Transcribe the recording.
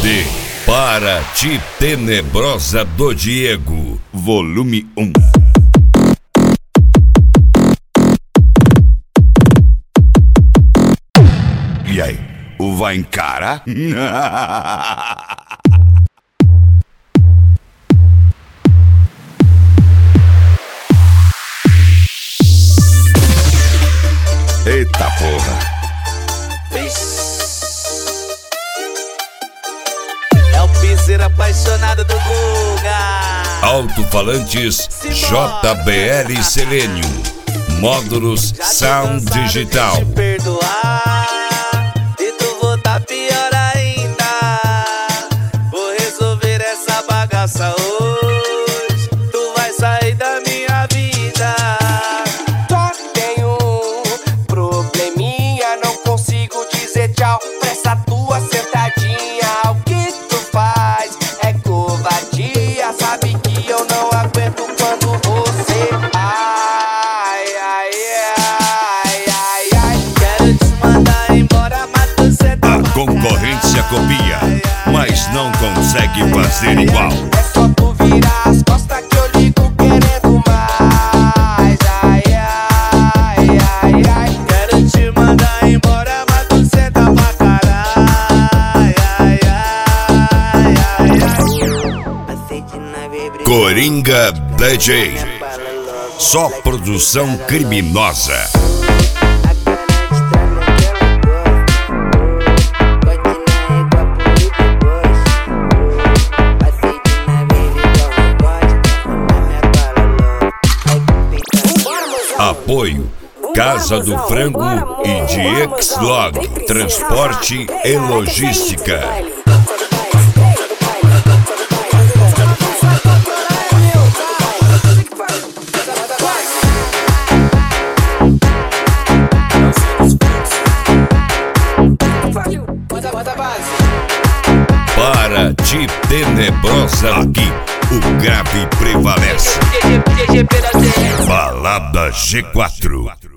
CD Paraty Tenebrosa do Diego, volume 1. E aí, o vai encarar? Eita porra! É o piseiro apaixonado do Guga. Alto-falantes JBL Selênio. Módulos Sound Digital. Te perdoar e tu voltar pior ainda. Vou resolver essa bagaça hoje. Tu vai sair da minha vida. Só tenho um probleminha, não consigo dizer tchau pra essa tua sentadinha. O que tu faz é covardia. Sabe que eu não aguento quando você ai, ai, ai, ai, ai. Quero te mandar embora, mas tu cê tá A concorrência copia, mas não consegue fazer igual. É só tu virar as costas que eu ligo querendo mais. Ai, ai, ai, ai. Quero te mandar embora, mas tu cê tá pra caralho. Ai, ai, ai, ai. Coringa DJ. Só produção criminosa. Apoio Casa do Frango e de Xlog, transporte e logística. Paraty Tenebrosa, aqui o grave prevalece. Balada G4.